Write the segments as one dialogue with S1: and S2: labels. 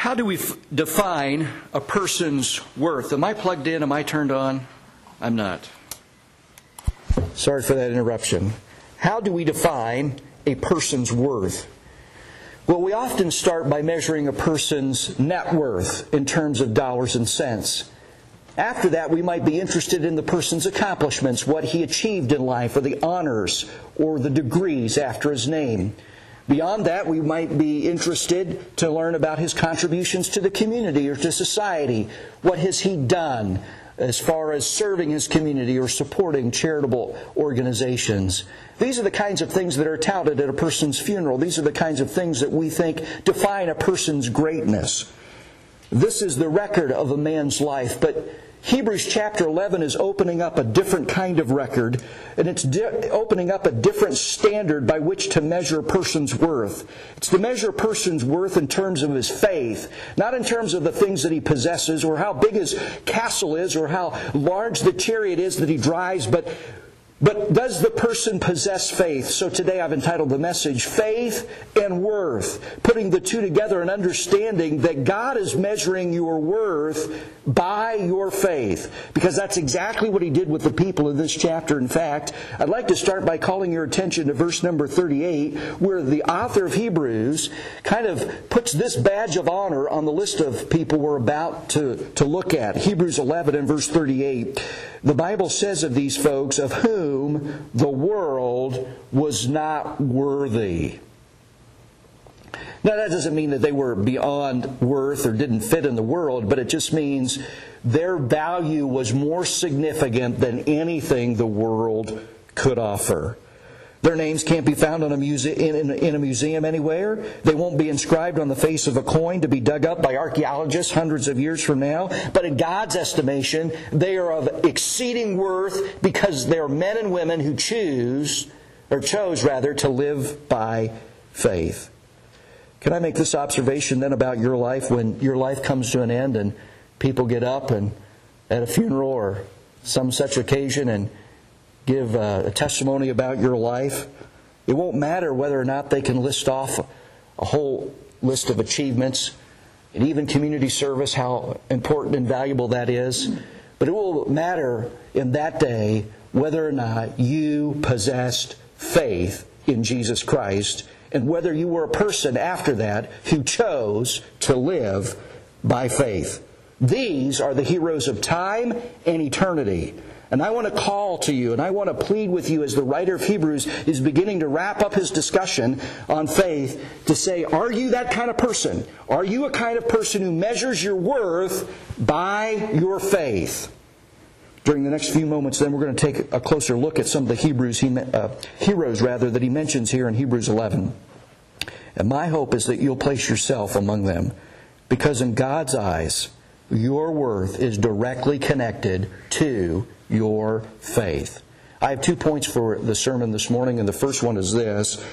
S1: How do we define a person's worth? Am I plugged in? Am I turned on? I'm not. Sorry for that interruption. How do we define a person's worth? Well, we often start by measuring a person's net worth in terms of dollars and cents. After that, we might be interested in the person's accomplishments, what he achieved in life, or the honors, or the degrees after his name. Beyond that, we might be interested to learn about his contributions to the community or to society. What has he done as far as serving his community or supporting charitable organizations? These are the kinds of things that are touted at a person's funeral. These are the kinds of things that we think define a person's greatness. This is the record of a man's life, but Hebrews chapter 11 is opening up a different kind of record, and it's opening up a different standard by which to measure a person's worth. It's to measure a person's worth in terms of his faith, not in terms of the things that he possesses, or how big his castle is, or how large the chariot is that he drives, but does the person possess faith? So today I've entitled the message, Faith and Worth, putting the two together and understanding that God is measuring your worth by your faith, because that's exactly what He did with the people in this chapter. In fact, I'd like to start by calling your attention to verse number 38, where the author of Hebrews kind of puts this badge of honor on the list of people we're about to look at. Hebrews 11 and verse 38. The Bible says of these folks, of whom the world was not worthy. Now, that doesn't mean that they were beyond worth or didn't fit in the world, but it just means their value was more significant than anything the world could offer. Their names can't be found in a museum anywhere. They won't be inscribed on the face of a coin to be dug up by archaeologists hundreds of years from now. But in God's estimation, they are of exceeding worth because they're men and women who chose to live by faith. Can I make this observation then about your life? When your life comes to an end and people get up and at a funeral or some such occasion and give a testimony about your life, it won't matter whether or not they can list off a whole list of achievements and even community service, how important and valuable that is. But it will matter in that day whether or not you possessed faith in Jesus Christ, and whether you were a person after that who chose to live by faith. These are the heroes of time and eternity. And I want to call to you, and I want to plead with you as the writer of Hebrews is beginning to wrap up his discussion on faith, to say, are you that kind of person? Are you a kind of person who measures your worth by your faith? During the next few moments, then, we're going to take a closer look at some of the heroes that he mentions here in Hebrews 11. And my hope is that you'll place yourself among them, because in God's eyes, your worth is directly connected to your faith. I have 2 points for the sermon this morning, and the first one is this.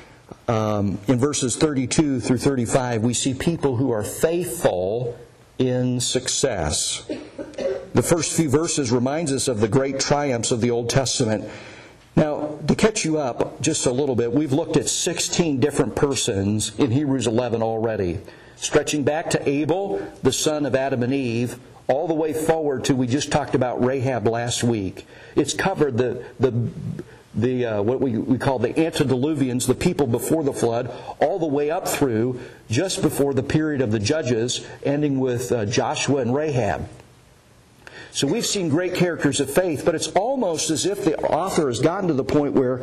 S1: In verses 32 through 35, we see people who are faithful in success. The first few verses reminds us of the great triumphs of the Old Testament. Now, to catch you up just a little bit, we've looked at 16 different persons in Hebrews 11 already, stretching back to Abel, the son of Adam and Eve, all the way forward to, we just talked about Rahab last week. It's covered what we call the antediluvians, the people before the flood, all the way up through just before the period of the Judges, ending with Joshua and Rahab. So we've seen great characters of faith, but it's almost as if the author has gotten to the point where,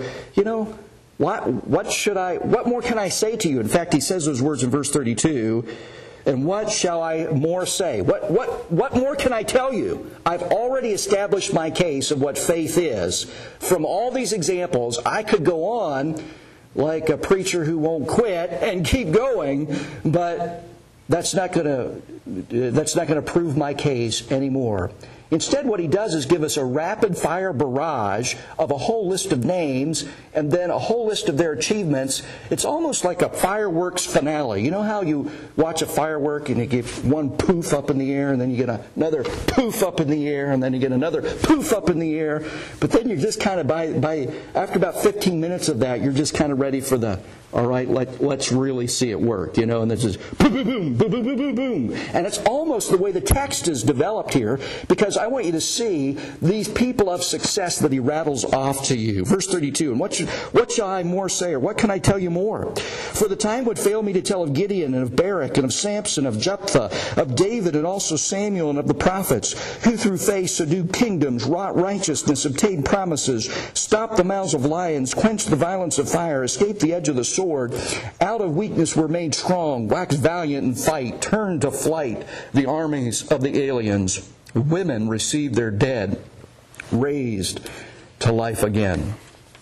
S1: what more can I say to you? In fact, he says those words in verse 32, and what shall I more say? What more can I tell you? I've already established my case of what faith is. From all these examples, I could go on like a preacher who won't quit and keep going, but that's not going to prove my case anymore. Instead, what he does is give us a rapid-fire barrage of a whole list of names and then a whole list of their achievements. It's almost like a fireworks finale. You know how you watch a firework and you get one poof up in the air and then you get another poof up in the air and then you get another poof up in the air. But then you're just kind of, after about 15 minutes of that, you're just kind of ready for the All right, let's really see it work, and this is boom, boom, boom, boom, boom, boom, boom, boom. And it's almost the way the text is developed here, because I want you to see these people of success that he rattles off to you. Verse 32, and what shall I more say, or what can I tell you more? For the time would fail me to tell of Gideon, and of Barak, and of Samson, of Jephthah, of David, and also Samuel, and of the prophets, who through faith subdued kingdoms, wrought righteousness, obtained promises, stopped the mouths of lions, quenched the violence of fire, escaped the edge of the sword, out of weakness were made strong, waxed valiant in fight, turned to flight the armies of the aliens. Women received their dead, raised to life again.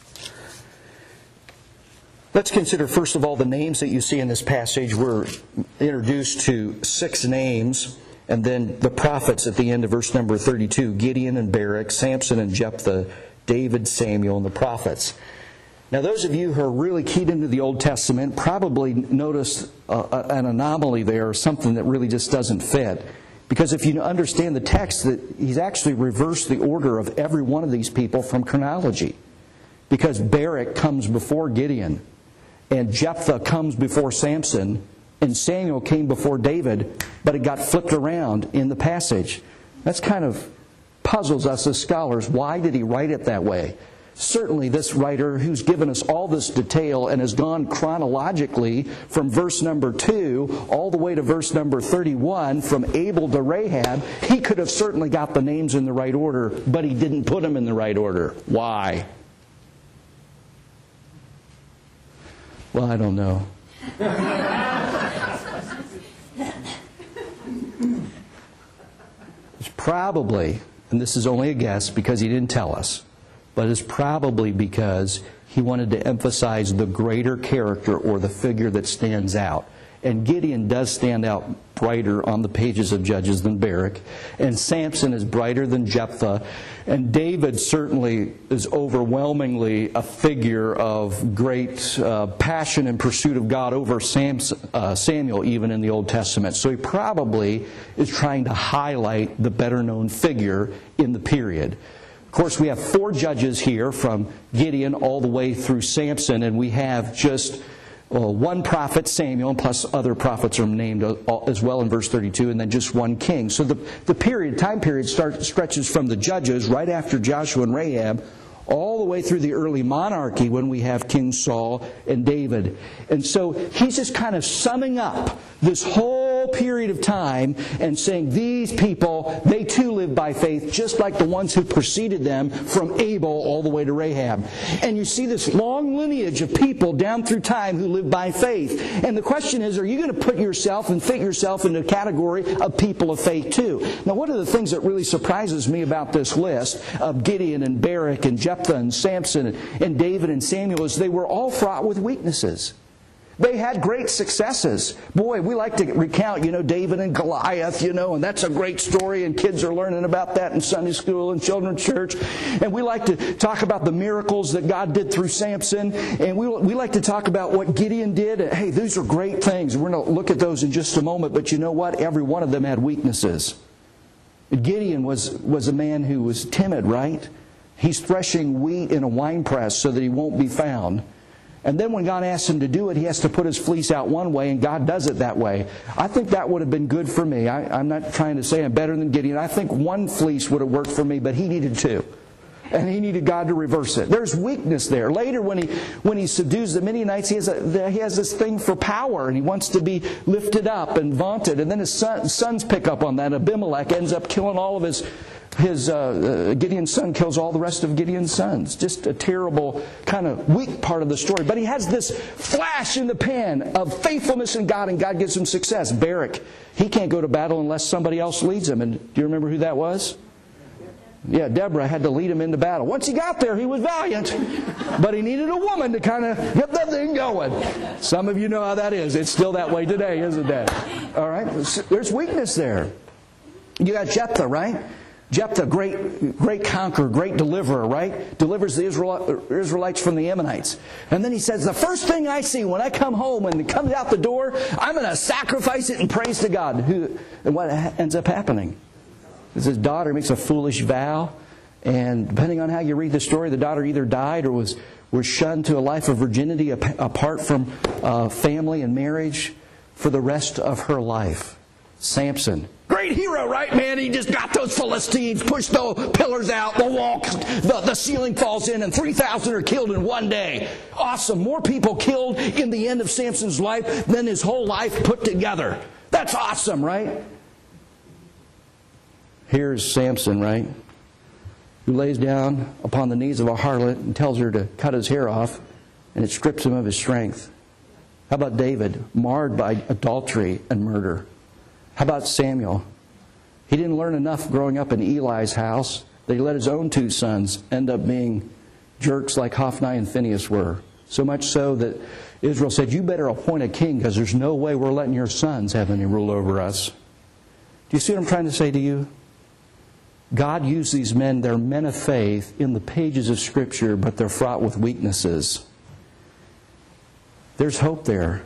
S1: Let's consider first of all the names that you see in this passage. We're introduced to 6 names, and then the prophets at the end of verse number 32, Gideon and Barak, Samson and Jephthah, David, Samuel, and the prophets. Now, those of you who are really keyed into the Old Testament probably notice an anomaly there, or something that really just doesn't fit. Because if you understand the text, that he's actually reversed the order of every one of these people from chronology. Because Barak comes before Gideon, and Jephthah comes before Samson, and Samuel came before David, but it got flipped around in the passage. That's kind of puzzles us as scholars. Why did he write it that way? Certainly this writer, who's given us all this detail and has gone chronologically from verse number 2 all the way to verse number 31, from Abel to Rahab, he could have certainly got the names in the right order, but he didn't put them in the right order. Why? Well, I don't know. It's probably, and this is only a guess because he didn't tell us, but it's probably because he wanted to emphasize the greater character or the figure that stands out. And Gideon does stand out brighter on the pages of Judges than Barak. And Samson is brighter than Jephthah. And David certainly is overwhelmingly a figure of great passion and pursuit of God over Samuel, even in the Old Testament. So he probably is trying to highlight the better-known figure in the period. Of course, we have 4 judges here from Gideon all the way through Samson, and we have just one prophet, Samuel, and plus other prophets are named as well in verse 32, and then just one king. So the time period stretches from the judges right after Joshua and Rahab all the way through the early monarchy when we have King Saul and David. And so he's just kind of summing up this whole period of time and saying these people, they too live by faith, just like the ones who preceded them from Abel all the way to Rahab. And you see this long lineage of people down through time who live by faith. And the question is, are you going to put yourself and fit yourself into a category of people of faith too? Now, one of the things that really surprises me about this list of Gideon and Barak and Jephthah and Samson and David and Samuel is they were all fraught with weaknesses. They had great successes. Boy, we like to recount, David and Goliath, and that's a great story, and kids are learning about that in Sunday school and children's church. And we like to talk about the miracles that God did through Samson, and we like to talk about what Gideon did. Hey, these are great things. We're going to look at those in just a moment, but you know what? Every one of them had weaknesses. Gideon was a man who was timid, right? He's threshing wheat in a winepress so that he won't be found. And then when God asks him to do it, he has to put his fleece out one way, and God does it that way. I think that would have been good for me. I'm not trying to say I'm better than Gideon. I think one fleece would have worked for me, but he needed 2. And he needed God to reverse it. There's weakness there. Later, when he subdues the Midianites, he has this thing for power, and he wants to be lifted up and vaunted. And then his sons pick up on that. Abimelech ends up killing all of his Gideon's son kills all the rest of Gideon's sons. Just a terrible kind of weak part of the story. But he has this flash in the pan of faithfulness in God, and God gives him success. Barak, he can't go to battle unless somebody else leads him. And do you remember who that was? Yeah, Deborah had to lead him into battle. Once he got there, he was valiant. But he needed a woman to kind of get that thing going. Some of you know how that is. It's still that way today, isn't it? All right? There's weakness there. You got Jephthah, right? Jephthah, great conqueror, great deliverer, right? Delivers the Israelites from the Ammonites. And then he says, the first thing I see when I come home and it comes out the door, I'm going to sacrifice it in praise to God. And what ends up happening is his daughter makes a foolish vow. And depending on how you read the story, the daughter either died or was was shunned to a life of virginity apart from family and marriage for the rest of her life. Samson. Great hero, right, man? He just got those Philistines, pushed the pillars out, the wall, the ceiling falls in, and 3,000 are killed in one day. Awesome. More people killed in the end of Samson's life than his whole life put together. That's awesome, right? Here's Samson, right? Who lays down upon the knees of a harlot and tells her to cut his hair off, and it strips him of his strength. How about David, marred by adultery and murder? How about Samuel? He didn't learn enough growing up in Eli's house that he let his own 2 sons end up being jerks like Hophni and Phinehas were. So much so that Israel said, you better appoint a king because there's no way we're letting your sons have any rule over us. Do you see what I'm trying to say to you? God used these men, they're men of faith in the pages of Scripture, but they're fraught with weaknesses. There's hope there.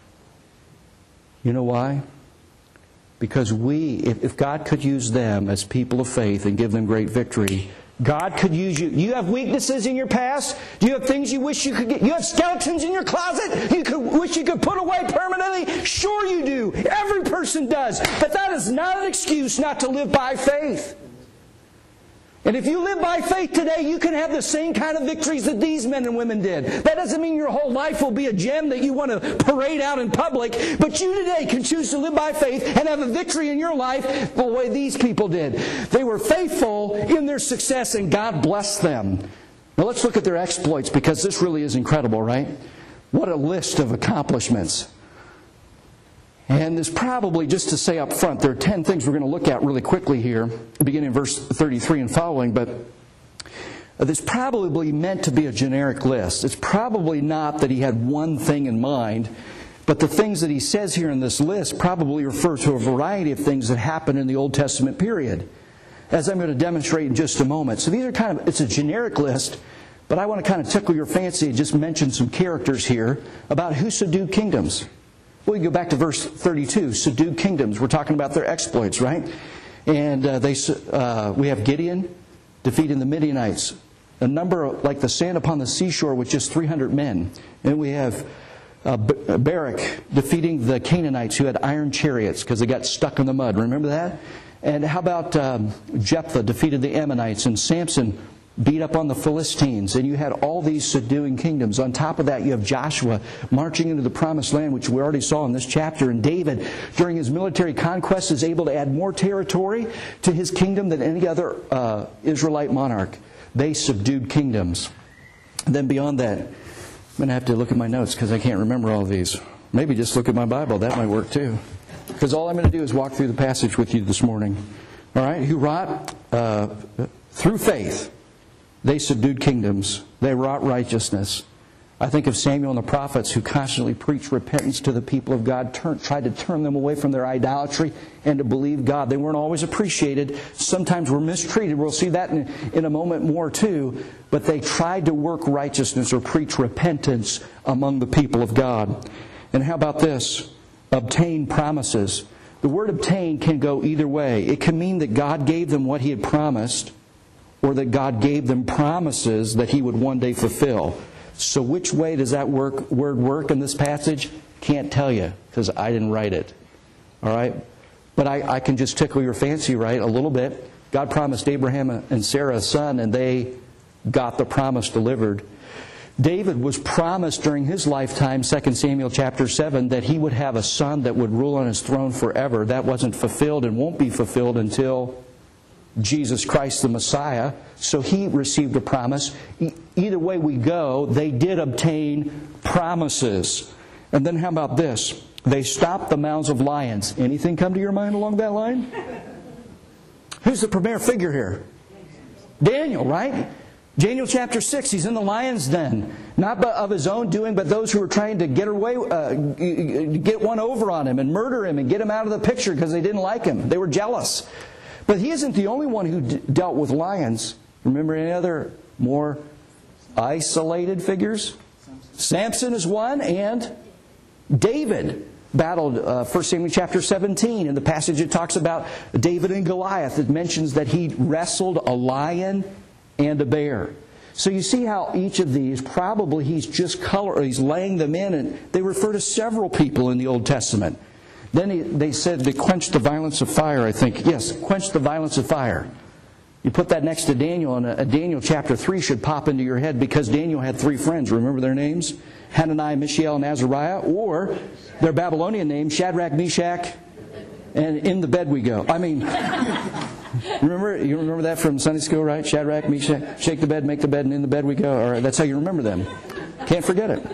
S1: You know why? Because if God could use them as people of faith and give them great victory, God could use you. You have weaknesses in your past? Do you have things you wish you could get? You have skeletons in your closet you wish you could put away permanently? Sure you do. Every person does. But that is not an excuse not to live by faith. And if you live by faith today, you can have the same kind of victories that these men and women did. That doesn't mean your whole life will be a gem that you want to parade out in public. But you today can choose to live by faith and have a victory in your life the way these people did. They were faithful in their success and God blessed them. Now let's look at their exploits because this really is incredible, right? What a list of accomplishments. And there's probably, just to say up front, there are 10 things we're going to look at really quickly here, beginning in verse 33 and following, but this probably meant to be a generic list. It's probably not that he had one thing in mind, but the things that he says here in this list probably refer to a variety of things that happened in the Old Testament period, as I'm going to demonstrate in just a moment. So these are it's a generic list, but I want to kind of tickle your fancy and just mention some characters here about who subdued kingdoms. Well, you go back to verse 32, subdued kingdoms. We're talking about their exploits, right? And we have Gideon defeating the Midianites. A number like the sand upon the seashore with just 300 men. And we have Barak defeating the Canaanites who had iron chariots because they got stuck in the mud. Remember that? And how about Jephthah defeated the Ammonites, and Samson beat up on the Philistines, and you had all these subduing kingdoms. On top of that, you have Joshua marching into the promised land, which we already saw in this chapter. And David, during his military conquest, is able to add more territory to his kingdom than any other Israelite monarch. They subdued kingdoms. And then beyond that, I'm going to have to look at my notes because I can't remember all of these. Maybe just look at my Bible. That might work too. Because all I'm going to do is walk through the passage with you this morning. All right? Who wrought through faith. They subdued kingdoms. They wrought righteousness. I think of Samuel and the prophets who constantly preached repentance to the people of God, tried to turn them away from their idolatry and to believe God. They weren't always appreciated. Sometimes were mistreated. We'll see that in a moment more too. But they tried to work righteousness or preach repentance among the people of God. And how about this? Obtain promises. The word obtain can go either way. It can mean that God gave them what He had promised, or that God gave them promises that He would one day fulfill. So which way does that word work in this passage? Can't tell you, because I didn't write it. All right? But I can just tickle your fancy, right, a little bit. God promised Abraham and Sarah a son, and they got the promise delivered. David was promised during his lifetime, 2 Samuel chapter 7, that he would have a son that would rule on his throne forever. That wasn't fulfilled and won't be fulfilled until Jesus Christ the Messiah. So he received a promise. Either way we go, they did obtain promises. And then how about this? They stopped the mouths of lions. Anything come to your mind along that line? Who's the premier figure here? Daniel, right? Daniel chapter 6, he's in the lion's den. Not of his own doing, but those who were trying to get one over on him and murder him and get him out of the picture because they didn't like him. They were jealous. But he isn't the only one who dealt with lions. Remember any other more isolated figures? Samson is one, and David battled 1 Samuel chapter 17. In the passage it talks about David and Goliath. It mentions that he wrestled a lion and a bear. So you see how each of these, probably he's laying them in, and they refer to several people in the Old Testament. Then they said to quench the violence of fire, I think. Yes, quench the violence of fire. You put that next to Daniel, and Daniel chapter 3 should pop into your head, because Daniel had 3 friends. Remember their names? Hananiah, Mishael, and Azariah. Or their Babylonian names, Shadrach, Meshach, and in the bed we go. I mean, you remember that from Sunday school, right? Shadrach, Meshach, shake the bed, make the bed, and in the bed we go. Or that's how you remember them. Can't forget it.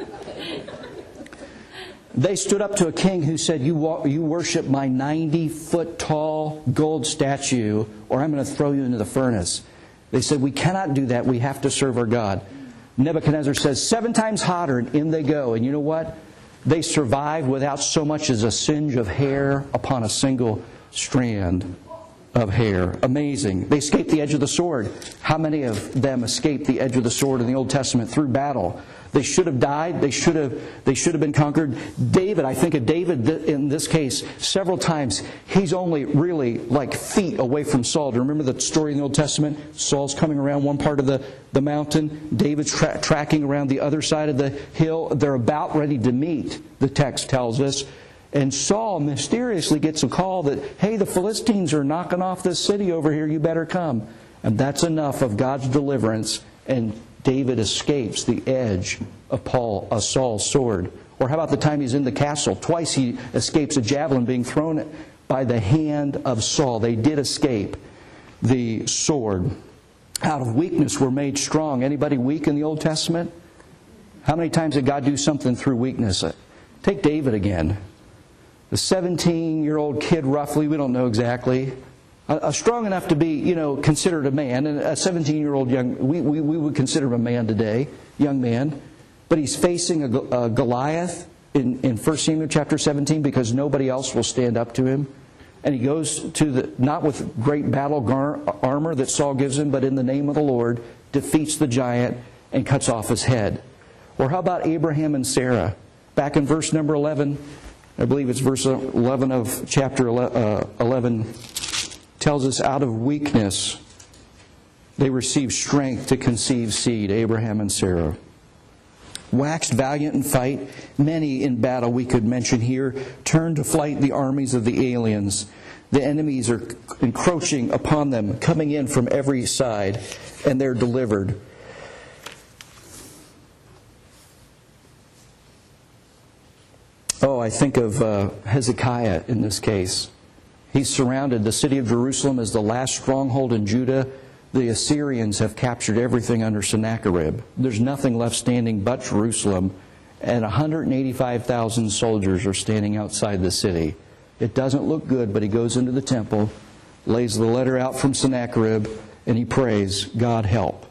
S1: They stood up to a king who said, you worship my 90-foot tall gold statue, or I'm going to throw you into the furnace. They said, we cannot do that. We have to serve our God. Nebuchadnezzar says, 7 times hotter, and in they go. And you know what? They survived without so much as a singe of hair upon a single strand of hair. Amazing. They escaped the edge of the sword. How many of them escaped the edge of the sword in the Old Testament through battle? They should have died. They should have been conquered. David, I think of David in this case several times. He's only really like feet away from Saul. Do you remember the story in the Old Testament? Saul's coming around one part of the mountain. David's tracking around the other side of the hill. They're about ready to meet, the text tells us. And Saul mysteriously gets a call that, hey, the Philistines are knocking off this city over here. You better come. And that's enough of God's deliverance, and David escapes the edge of Saul's sword. Or how about the time he's in the castle? Twice he escapes a javelin being thrown by the hand of Saul. They did escape the sword. Out of weakness we're made strong. Anybody weak in the Old Testament? How many times did God do something through weakness? Take David again. The 17-year-old kid, roughly, we don't know exactly, strong enough to be, considered a man. And a 17-year-old we would consider him a man today, young man. But he's facing a Goliath in 1 Samuel chapter 17 because nobody else will stand up to him. And he goes to not with great battle armor that Saul gives him, but in the name of the Lord, defeats the giant and cuts off his head. Or how about Abraham and Sarah? Back in verse number 11, I believe it's verse 11 of chapter 11, tells us out of weakness they received strength to conceive seed, Abraham and Sarah. Waxed valiant in fight, many in battle we could mention here, turned to flight the armies of the aliens. The enemies are encroaching upon them, coming in from every side, and they're delivered. Oh, I think of Hezekiah in this case. He's surrounded. The city of Jerusalem is the last stronghold in Judah. The Assyrians have captured everything under Sennacherib. There's nothing left standing but Jerusalem, and 185,000 soldiers are standing outside the city. It doesn't look good, but he goes into the temple, lays the letter out from Sennacherib, and he prays, God help.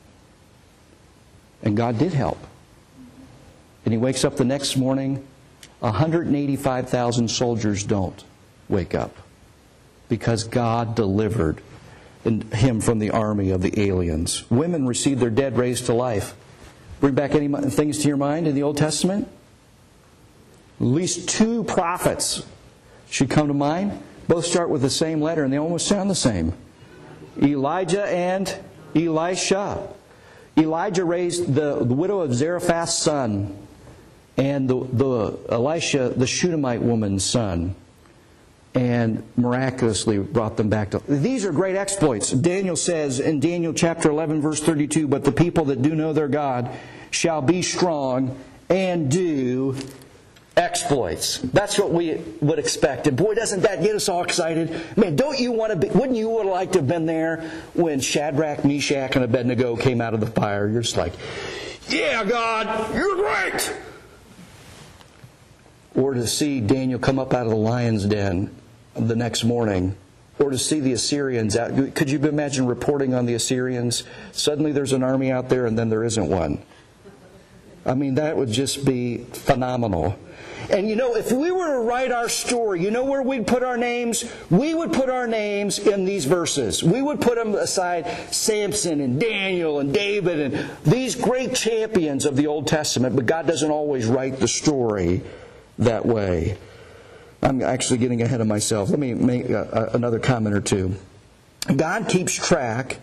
S1: And God did help. And he wakes up the next morning, 185,000 soldiers don't wake up, because God delivered him from the army of the aliens. Women received their dead raised to life. Bring back any things to your mind in the Old Testament? At least 2 prophets should come to mind. Both start with the same letter, and they almost sound the same. Elijah and Elisha. Elijah raised the widow of Zarephath's son, and the Elisha, the Shunammite woman's son, and miraculously brought them back to... These are great exploits. Daniel says in Daniel chapter 11, verse 32, but the people that do know their God shall be strong and do exploits. That's what we would expect. And boy, doesn't that get us all excited? Man, wouldn't you would have liked to have been there when Shadrach, Meshach, and Abednego came out of the fire? You're just like, yeah, God, you're great! Or to see Daniel come up out of the lion's den the next morning. Or to see the Assyrians out. Could you imagine reporting on the Assyrians? Suddenly there's an army out there and then there isn't one. I mean, that would just be phenomenal. And if we were to write our story, where we'd put our names? We would put our names in these verses. We would put them aside Samson and Daniel and David and these great champions of the Old Testament. But God doesn't always write the story that way. I'm actually getting ahead of myself. Let me make another comment or two. God keeps track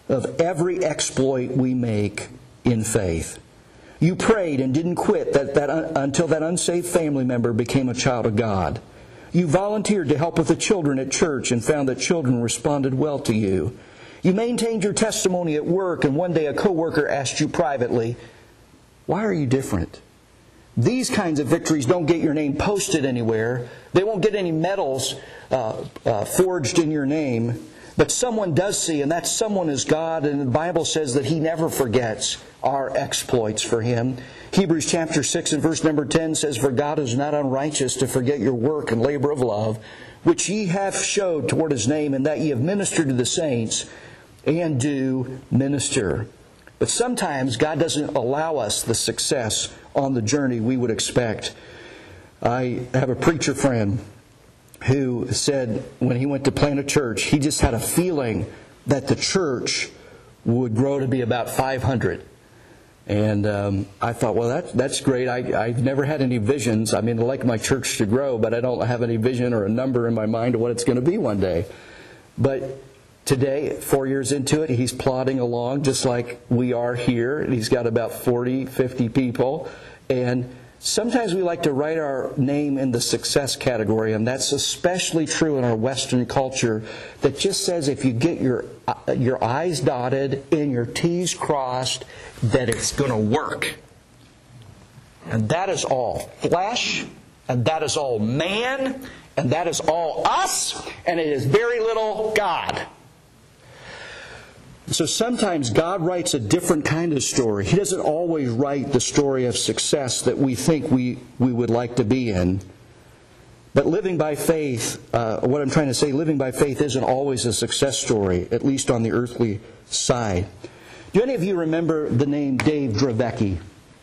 S1: of every exploit we make in faith. You prayed and didn't quit until that unsaved family member became a child of God. You volunteered to help with the children at church and found that children responded well to you. You maintained your testimony at work, and one day a coworker asked you privately, "Why are you different?" These kinds of victories don't get your name posted anywhere. They won't get any medals forged in your name. But someone does see, and that someone is God, and the Bible says that He never forgets our exploits for Him. Hebrews chapter 6 and verse number 10 says, "For God is not unrighteous to forget your work and labor of love, which ye have showed toward His name, and that ye have ministered to the saints, and do minister." But sometimes God doesn't allow us the success on the journey we would expect. I have a preacher friend who said when he went to plant a church, he just had a feeling that the church would grow to be about 500. And I thought, well, that's great. I've never had any visions. I mean, I like my church to grow, but I don't have any vision or a number in my mind of what it's going to be one day. But today, 4 years into it, he's plodding along just like we are here. And he's got about 40, 50 people. And sometimes we like to write our name in the success category, and that's especially true in our Western culture that just says if you get your I's dotted and your T's crossed, that it's going to work. And that is all flesh, and that is all man, and that is all us, and it is very little God. So sometimes God writes a different kind of story. He doesn't always write the story of success that we think we would like to be in. But living by faith, what I'm trying to say, living by faith isn't always a success story, at least on the earthly side. Do any of you remember the name Dave Dravecky?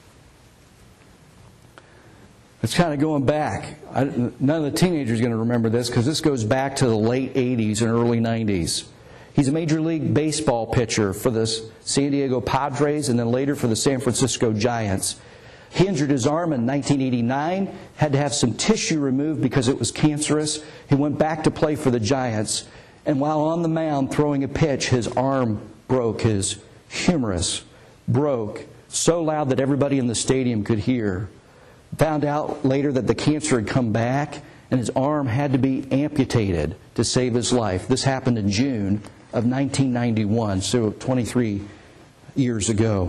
S1: It's kind of going back. None of the teenagers are going to remember this because this goes back to the late 80s and early 90s. He's a Major League Baseball pitcher for the San Diego Padres and then later for the San Francisco Giants. He injured his arm in 1989, had to have some tissue removed because it was cancerous. He went back to play for the Giants, and while on the mound throwing a pitch, his arm broke, his humerus broke so loud that everybody in the stadium could hear. Found out later that the cancer had come back, and his arm had to be amputated to save his life. This happened in June of 1991, so 23 years ago.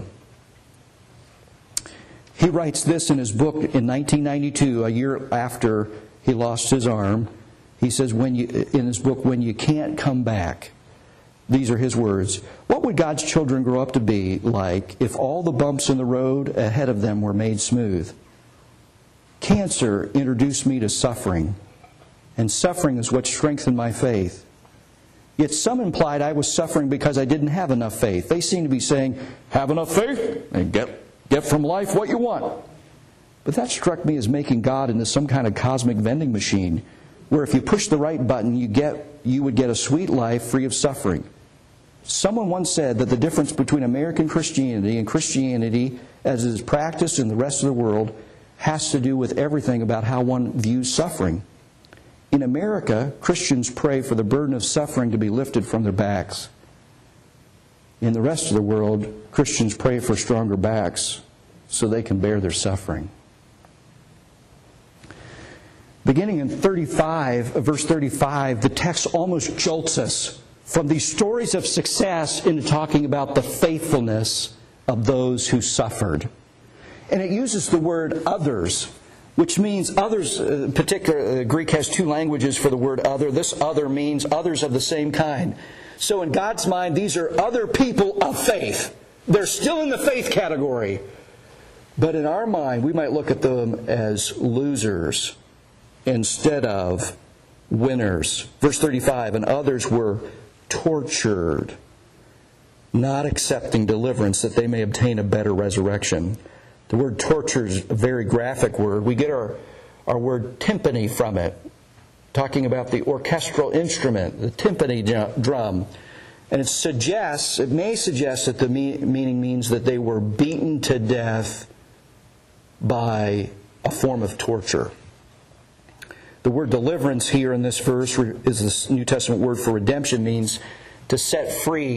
S1: He writes this in his book in 1992, a year after he lost his arm. He says in his book, "When you can't come back," these are his words, "What would God's children grow up to be like if all the bumps in the road ahead of them were made smooth? Cancer introduced me to suffering, and suffering is what strengthened my faith. Yet some implied I was suffering because I didn't have enough faith. They seemed to be saying, 'Have enough faith and get from life what you want.' But that struck me as making God into some kind of cosmic vending machine, where if you push the right button, you would get a sweet life free of suffering. Someone once said that the difference between American Christianity and Christianity as it is practiced in the rest of the world has to do with everything about how one views suffering. In America, Christians pray for the burden of suffering to be lifted from their backs. In the rest of the world, Christians pray for stronger backs so they can bear their suffering." Beginning in verse 35, the text almost jolts us from these stories of success into talking about the faithfulness of those who suffered. And it uses the word others, which means others. Greek has two languages for the word other. This other means others of the same kind. So in God's mind, these are other people of faith. They're still in the faith category. But in our mind, we might look at them as losers instead of winners. Verse 35, "And others were tortured, not accepting deliverance, that they may obtain a better resurrection." The word torture is a very graphic word. We get our word timpani from it, talking about the orchestral instrument, the timpani drum. And it may suggest that the meaning means that they were beaten to death by a form of torture. The word deliverance here in this verse is the New Testament word for redemption, means to set free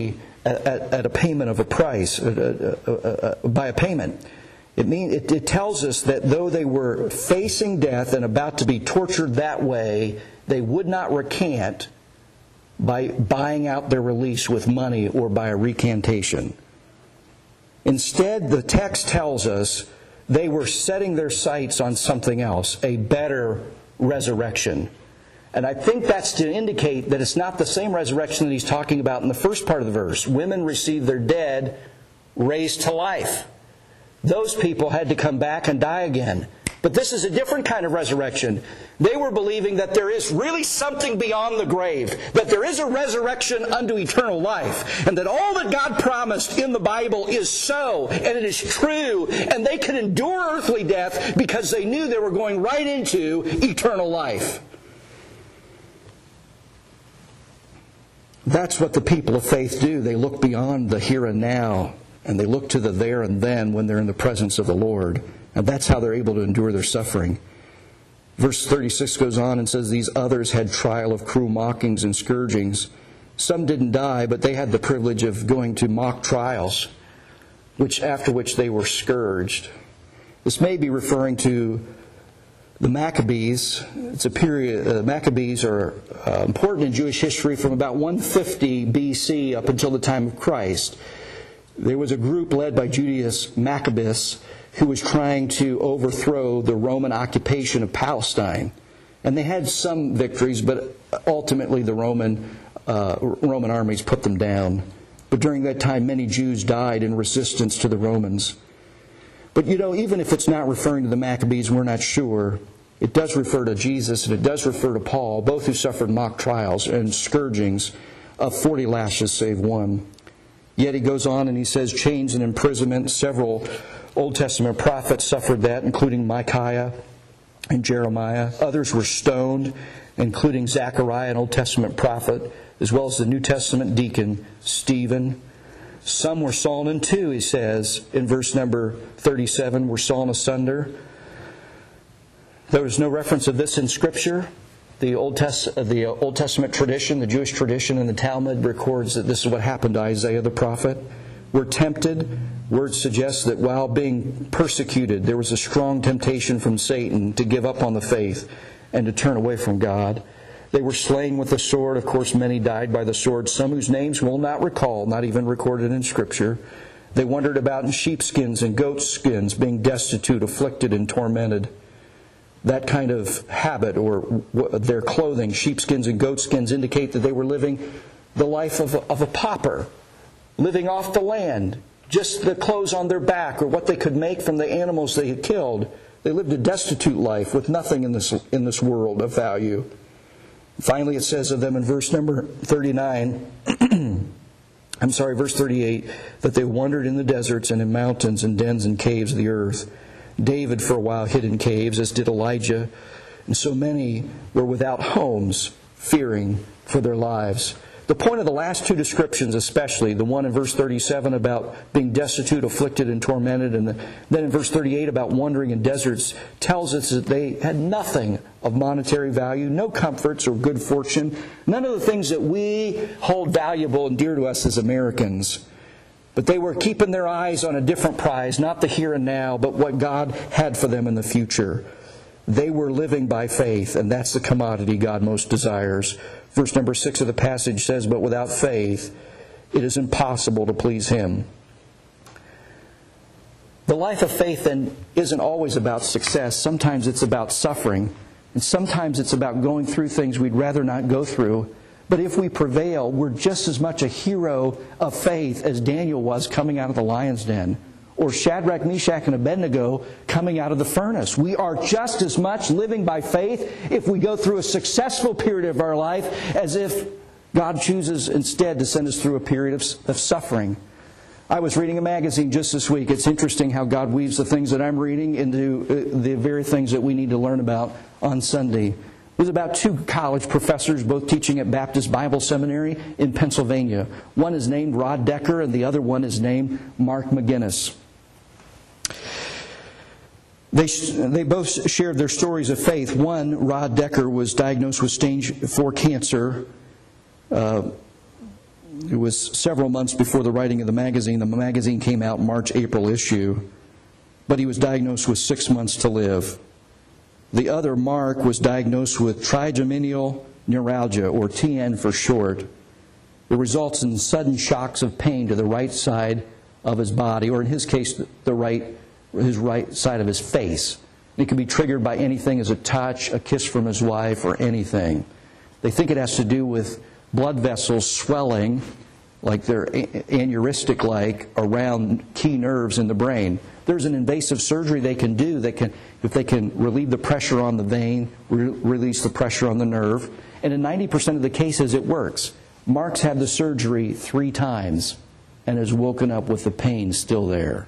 S1: at a payment of a price, by a payment. It tells us that though they were facing death and about to be tortured that way, they would not recant by buying out their release with money or by a recantation. Instead, the text tells us they were setting their sights on something else, a better resurrection. And I think that's to indicate that it's not the same resurrection that he's talking about in the first part of the verse. Women receive their dead raised to life. Those people had to come back and die again. But this is a different kind of resurrection. They were believing that there is really something beyond the grave, that there is a resurrection unto eternal life, and that all that God promised in the Bible is so, and it is true, and they could endure earthly death because they knew they were going right into eternal life. That's what the people of faith do. They look beyond the here and now, and they look to the there and then when they're in the presence of the Lord. And that's how they're able to endure their suffering. Verse 36 goes on and says, these others had trial of cruel mockings and scourgings. Some didn't die, but they had the privilege of going to mock trials, after which they were scourged. This may be referring to the Maccabees. It's a period. Maccabees are important in Jewish history from about 150 BC up until the time of Christ. There was a group led by Judas Maccabeus who was trying to overthrow the Roman occupation of Palestine. And they had some victories, but ultimately the Roman armies put them down. But during that time, many Jews died in resistance to the Romans. But even if it's not referring to the Maccabees, we're not sure. It does refer to Jesus, and it does refer to Paul, both who suffered mock trials and scourgings of 40 lashes save one. Yet he goes on and he says chains and imprisonment. Several Old Testament prophets suffered that, including Micaiah and Jeremiah. Others were stoned, including Zechariah, an Old Testament prophet, as well as the New Testament deacon, Stephen. Some were sawn in two, he says, in verse number 37, were sawn asunder. There was no reference of this in Scripture. The Old Testament tradition, the Jewish tradition in the Talmud records that this is what happened to Isaiah the prophet. Were tempted. Words suggest that while being persecuted, there was a strong temptation from Satan to give up on the faith and to turn away from God. They were slain with the sword. Of course, many died by the sword, some whose names we'll not recall, not even recorded in Scripture. They wandered about in sheepskins and goatskins, being destitute, afflicted, and tormented. That kind of habit, or their clothing, sheepskins and goatskins, indicate that they were living the life of a pauper, living off the land, just the clothes on their back or what they could make from the animals they had killed. They lived a destitute life with nothing in this world of value. Finally, it says of them in verse number 39, verse 38, that they wandered in the deserts and in mountains and dens and caves of the earth. David for a while hid in caves, as did Elijah. And so many were without homes, fearing for their lives. The point of the last two descriptions especially, the one in verse 37 about being destitute, afflicted, and tormented, and then in verse 38 about wandering in deserts, tells us that they had nothing of monetary value, no comforts or good fortune, none of the things that we hold valuable and dear to us as Americans. But they were keeping their eyes on a different prize, not the here and now, but what God had for them in the future. They were living by faith, and that's the commodity God most desires. Verse number 6 of the passage says, but without faith, it is impossible to please Him. The life of faith then isn't always about success. Sometimes it's about suffering, and sometimes it's about going through things we'd rather not go through. But if we prevail, we're just as much a hero of faith as Daniel was coming out of the lion's den, or Shadrach, Meshach, and Abednego coming out of the furnace. We are just as much living by faith if we go through a successful period of our life as if God chooses instead to send us through a period of suffering. I was reading a magazine just this week. It's interesting how God weaves the things that I'm reading into the very things that we need to learn about on Sunday. It was about two college professors, both teaching at Baptist Bible Seminary in Pennsylvania. One is named Rod Decker, and the other one is named Mark McGinnis. They both shared their stories of faith. One, Rod Decker, was diagnosed with stage 4 cancer It was several months before the writing of the magazine. The magazine came out March, April issue. But he was diagnosed with 6 months to live. The other, Mark, was diagnosed with trigeminal neuralgia, or TN for short. It results in sudden shocks of pain to the right side of his body, or in his case, his right side of his face. It can be triggered by anything as a touch, a kiss from his wife, or anything. They think it has to do with blood vessels swelling, like they're aneurystic-like, around key nerves in the brain. There's an invasive surgery they can do. If they can relieve the pressure on the vein, release the pressure on the nerve. And in 90% of the cases, it works. Mark's had the surgery 3 times and has woken up with the pain still there.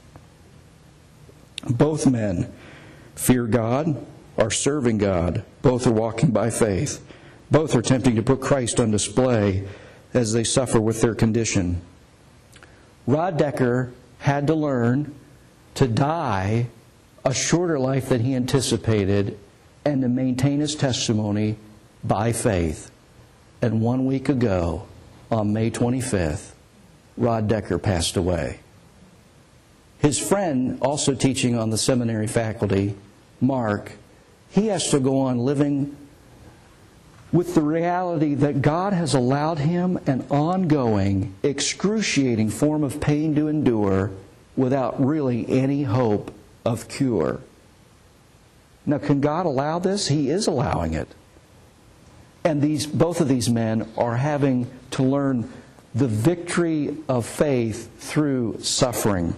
S1: Both men fear God, are serving God. Both are walking by faith. Both are attempting to put Christ on display as they suffer with their condition. Rod Decker had to learn to die a shorter life than he anticipated and to maintain his testimony by faith. And 1 week ago, on May 25th, Rod Decker passed away. His friend, also teaching on the seminary faculty, Mark, he has to go on living with the reality that God has allowed him an ongoing, excruciating form of pain to endure without really any hope of cure. Now, can God allow this? He is allowing it. And both of these men are having to learn the victory of faith through suffering.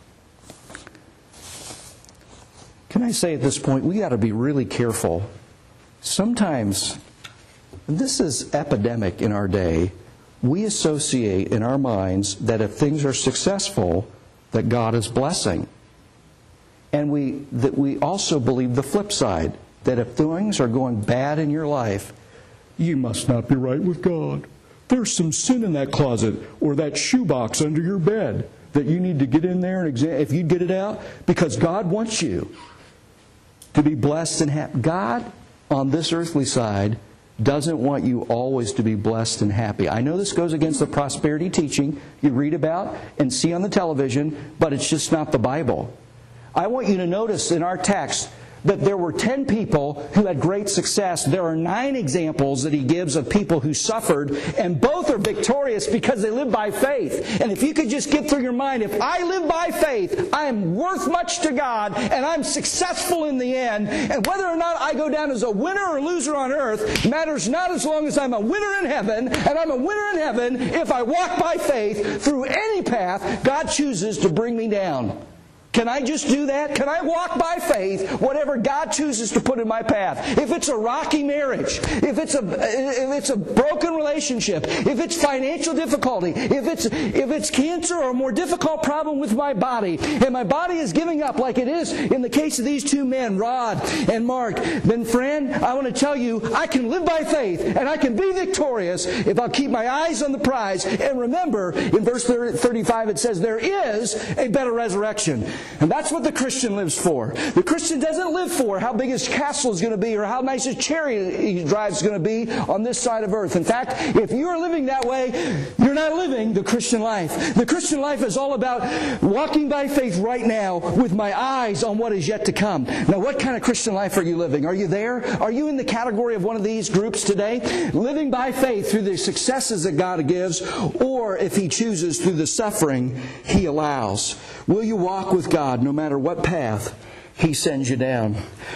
S1: Can I say at this point, we got to be really careful. Sometimes, this is epidemic in our day, we associate in our minds that if things are successful, that God is blessing. And we also believe the flip side, that if things are going bad in your life, you must not be right with God. There's some sin in that closet or that shoebox under your bed that you need to get in there and examine. If you get it out, because God wants you to be blessed and happy. God, on this earthly side, doesn't want you always to be blessed and happy. I know this goes against the prosperity teaching you read about and see on the television, but it's just not the Bible. I want you to notice in our text that there were 10 people who had great success. There are 9 examples that he gives of people who suffered, and both are victorious because they live by faith. And if you could just get through your mind, if I live by faith, I am worth much to God, and I'm successful in the end. And whether or not I go down as a winner or loser on earth matters not, as long as I'm a winner in heaven. And I'm a winner in heaven if I walk by faith through any path God chooses to bring me down. Can I just do that? Can I walk by faith whatever God chooses to put in my path? If it's a rocky marriage, if it's a broken relationship, if it's financial difficulty, if it's cancer or a more difficult problem with my body, and my body is giving up like it is in the case of these 2 men, Rod and Mark, then friend, I want to tell you, I can live by faith and I can be victorious if I'll keep my eyes on the prize. And remember, in verse 35 it says, there is a better resurrection. And that's what the Christian lives for. The Christian doesn't live for how big his castle is going to be or how nice his chariot he drives is going to be on this side of earth. In fact, if you're living that way, you're not living the Christian life. The Christian life is all about walking by faith right now with my eyes on what is yet to come. Now, what kind of Christian life are you living? Are you there? Are you in the category of one of these groups today? Living by faith through the successes that God gives, or if He chooses through the suffering He allows. Will you walk with God no matter what path He sends you down?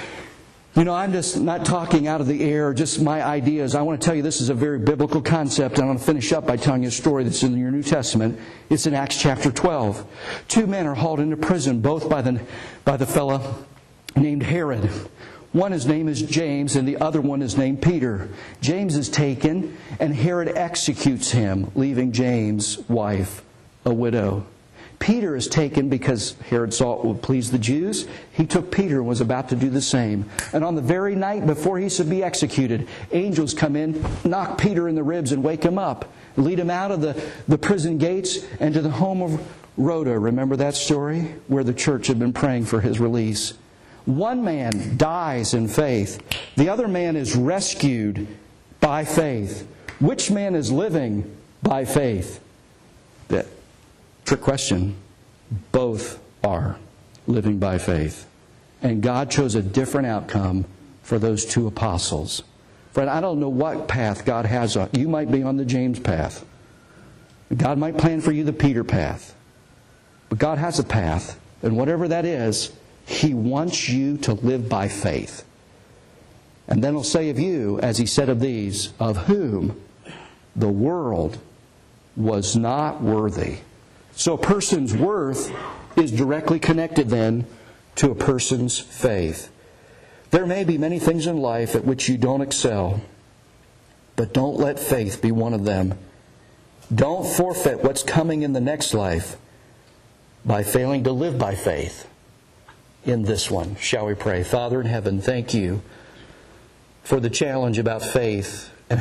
S1: You know, I'm just not talking out of the air, just my ideas. I want to tell you this is a very biblical concept, and I'm going to finish up by telling you a story that's in your New Testament. It's in Acts chapter 12. 2 men are hauled into prison, both by the fellow named Herod. One, his name is James, and the other one is named Peter. James is taken, and Herod executes him, leaving James' wife a widow. Peter is taken because Herod saw it would please the Jews. He took Peter and was about to do the same. And on the very night before he should be executed, angels come in, knock Peter in the ribs and wake him up, lead him out of the prison gates and to the home of Rhoda. Remember that story? Where the church had been praying for his release. One man dies in faith. The other man is rescued by faith. Which man is living
S2: by faith. That trick question. Both are living by faith. And God chose a different outcome for those two apostles. Friend, I don't know what path God has on. You might be on the James path. God might plan for you the Peter path. But God has a path. And whatever that is, He wants you to live by faith. And then He'll say of you, as He said of these, of whom the world was not worthy. So a person's worth is directly connected then to a person's faith. There may be many things in life at which you don't excel, but don't let faith be one of them. Don't forfeit what's coming in the next life by failing to live by faith in this one. Shall we pray? Father in heaven, thank You for the challenge about faith